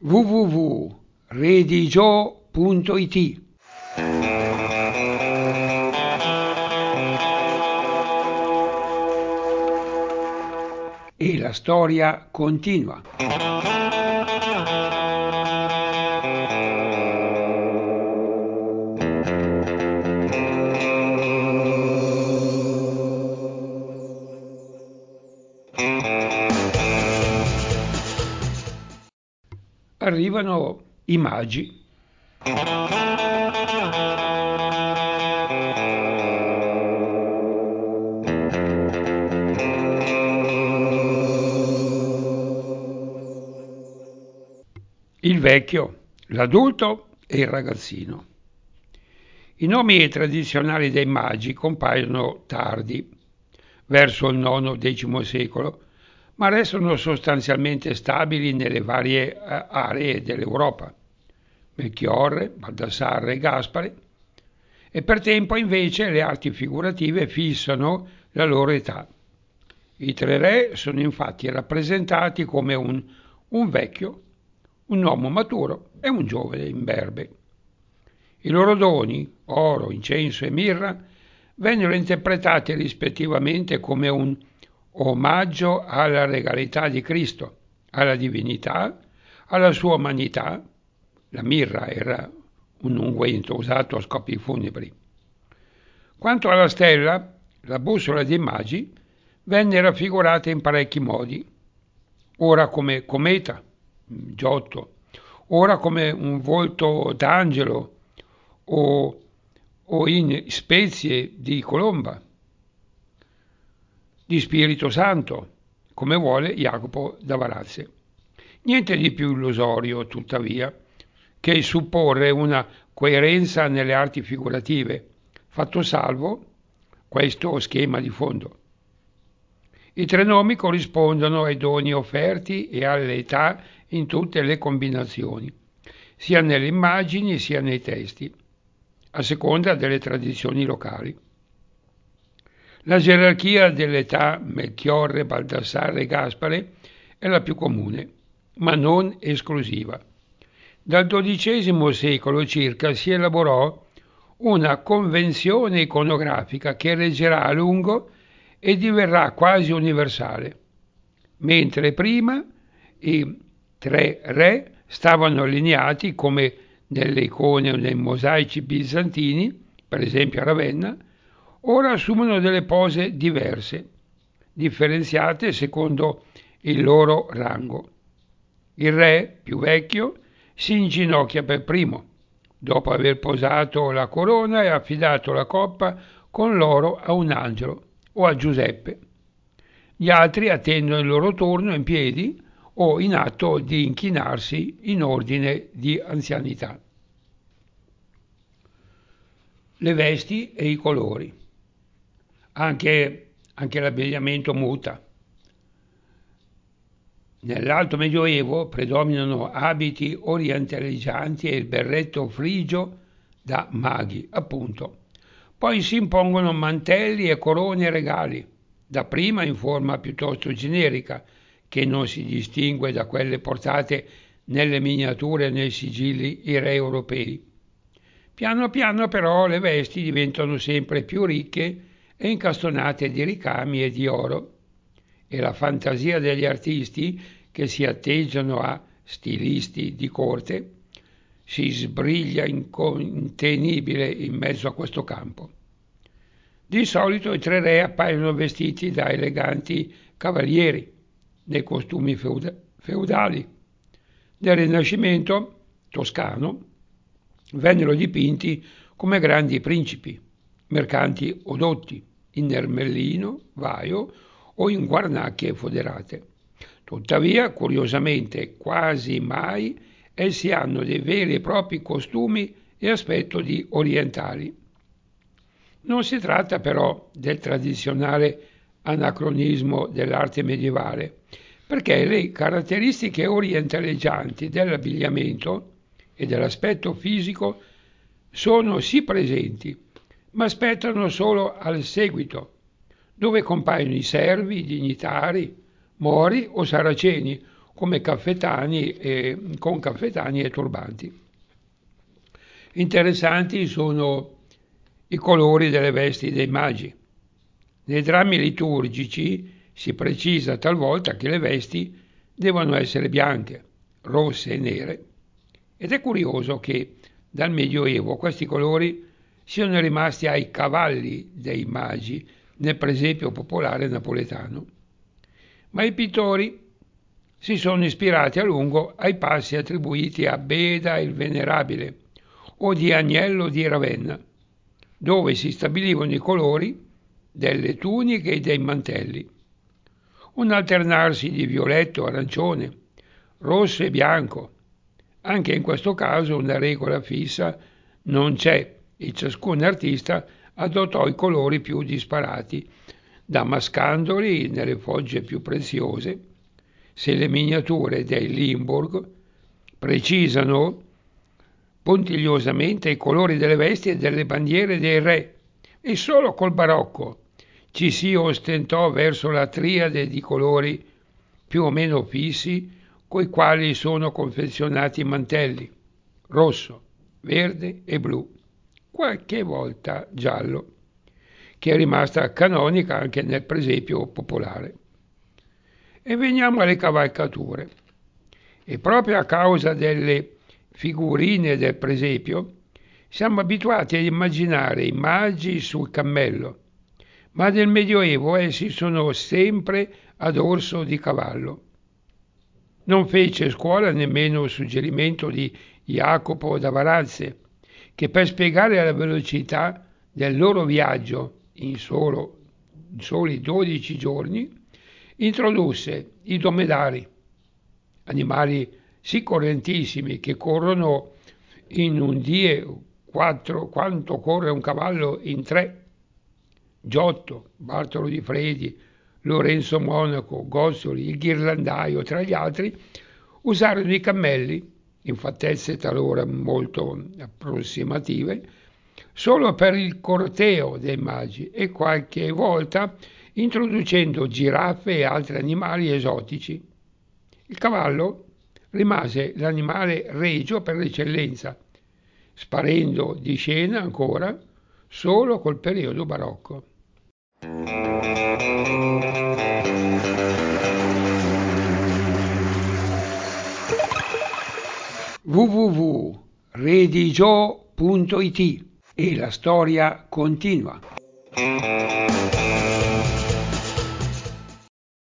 www.redigio.it. E la storia continua. Arrivano i magi. Il vecchio, l'adulto e il ragazzino. I nomi tradizionali dei magi compaiono tardi, verso il IX-X secolo, ma restano sostanzialmente stabili nelle varie aree dell'Europa. Melchiorre, Baldassarre e Gaspare, e per tempo invece le arti figurative fissano la loro età. I tre re sono infatti rappresentati come un vecchio, un uomo maturo e un giovane imberbe. I loro doni, oro, incenso e mirra, vennero interpretati rispettivamente come un omaggio alla regalità di Cristo, alla divinità, alla sua umanità. La mirra era un unguento usato a scopi funebri. Quanto alla stella, la bussola dei magi, venne raffigurata in parecchi modi, ora come cometa, Giotto, ora come un volto d'angelo o in spezie di colomba, di Spirito Santo, come vuole Jacopo da Varazze. Niente di più illusorio, tuttavia, che supporre una coerenza nelle arti figurative, fatto salvo questo schema di fondo. I tre nomi corrispondono ai doni offerti e alle età in tutte le combinazioni, sia nelle immagini sia nei testi, a seconda delle tradizioni locali. La gerarchia dell'età Melchiorre, Baldassarre e Gaspare è la più comune, ma non esclusiva. Dal XII secolo circa si elaborò una convenzione iconografica che reggerà a lungo e diverrà quasi universale, mentre prima i tre re stavano allineati come nelle icone o nei mosaici bizantini, per esempio a Ravenna, ora assumono delle pose diverse, differenziate secondo il loro rango. Il re, più vecchio, si inginocchia per primo, dopo aver posato la corona e affidato la coppa con l'oro a un angelo o a Giuseppe. Gli altri attendono il loro turno in piedi o in atto di inchinarsi in ordine di anzianità. Le vesti e i colori. Anche l'abbigliamento muta. Nell'Alto Medioevo predominano abiti orientaleggianti e il berretto frigio da maghi, appunto. Poi si impongono mantelli e corone e regali, dapprima in forma piuttosto generica, che non si distingue da quelle portate nelle miniature e nei sigilli i re europei. Piano piano però le vesti diventano sempre più ricche e incastonate di ricami e di oro, e la fantasia degli artisti che si atteggiano a stilisti di corte si sbriglia incontenibile in mezzo a questo campo. Di solito i tre re appaiono vestiti da eleganti cavalieri, nei costumi feudali. Nel Rinascimento toscano vennero dipinti come grandi principi, mercanti o dotti, in ermellino, vaio o in guarnacchie foderate. Tuttavia, curiosamente, quasi mai essi hanno dei veri e propri costumi e aspetto di orientali. Non si tratta però del tradizionale anacronismo dell'arte medievale, perché le caratteristiche orientaleggianti dell'abbigliamento e dell'aspetto fisico sono sì presenti, ma aspettano solo al seguito, dove compaiono i servi, i dignitari, mori o saraceni, con caffettani e turbanti. Interessanti sono i colori delle vesti dei magi. Nei drammi liturgici si precisa talvolta che le vesti devono essere bianche, rosse e nere. Ed è curioso che dal Medioevo questi colori siano rimasti ai cavalli dei magi nel presepio popolare napoletano. Ma i pittori si sono ispirati a lungo ai passi attribuiti a Beda il Venerabile o di Agnello di Ravenna, dove si stabilivano i colori delle tuniche e dei mantelli. Un alternarsi di violetto, arancione, rosso e bianco. Anche in questo caso una regola fissa non c'è e ciascun artista adottò i colori più disparati, damascandoli nelle fogge più preziose. Se le miniature dei Limburg precisano puntigliosamente i colori delle vesti e delle bandiere dei re, e solo col barocco ci si ostentò verso la triade di colori più o meno fissi coi quali sono confezionati i mantelli, rosso, verde e blu, qualche volta giallo, che è rimasta canonica anche nel presepio popolare. E veniamo alle cavalcature. E proprio a causa delle figurine del presepio siamo abituati a immaginare i magi sul cammello, ma nel Medioevo essi sono sempre a dorso di cavallo. Non fece scuola nemmeno il suggerimento di Jacopo da Varazze, che per spiegare la velocità del loro viaggio in soli 12 giorni, introdusse i dromedari, animali sì correntissimi che corrono in un die 4 quanto corre un cavallo in 3. Giotto, Bartolo di Fredi, Lorenzo Monaco, Gozzoli, il ghirlandaio, tra gli altri, usarono i cammelli, in fattezze talora molto approssimative, solo per il corteo dei magi e qualche volta introducendo giraffe e altri animali esotici. Il cavallo rimase l'animale regio per l'eccellenza, sparendo di scena ancora solo col periodo barocco. www.redigio.it e la storia continua.